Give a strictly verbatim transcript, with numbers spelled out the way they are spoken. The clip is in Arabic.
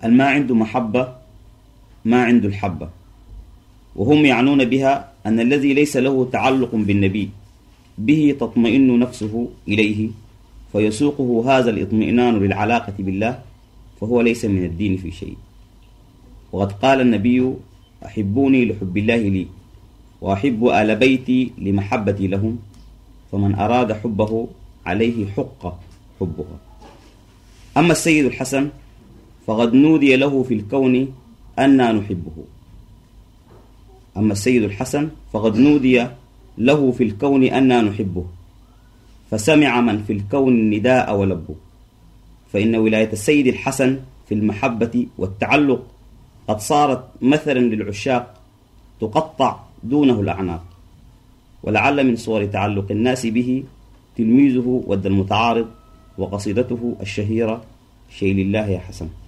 الما عنده محبة ما عنده الحبة، وهم يعنون بها أن الذي ليس له تعلق بالنبي به تطمئن نفسه إليه فيسوقه هذا الاطمئنان للعلاقة بالله، فهو ليس من الدين في شيء. وقد قال النبي: أحبوني لحب الله لي، وأحب آل بيتي لمحبتي لهم، فمن أراد حبه عليه حق حبها. أما السيد الحسن فقد نودي له في الكون أننا نحبه أما السيد الحسن فقد نودي له في الكون أننا نحبه، فسمع من في الكون النداء ولبه. فإن ولاية السيد الحسن في المحبة والتعلق قد صارت مثلا للعشاق تقطع دونه الأعناق. ولعل من صور تعلق الناس به تلميذه ود المتعارض وقصيدته الشهيرة: شيء لله يا حسن.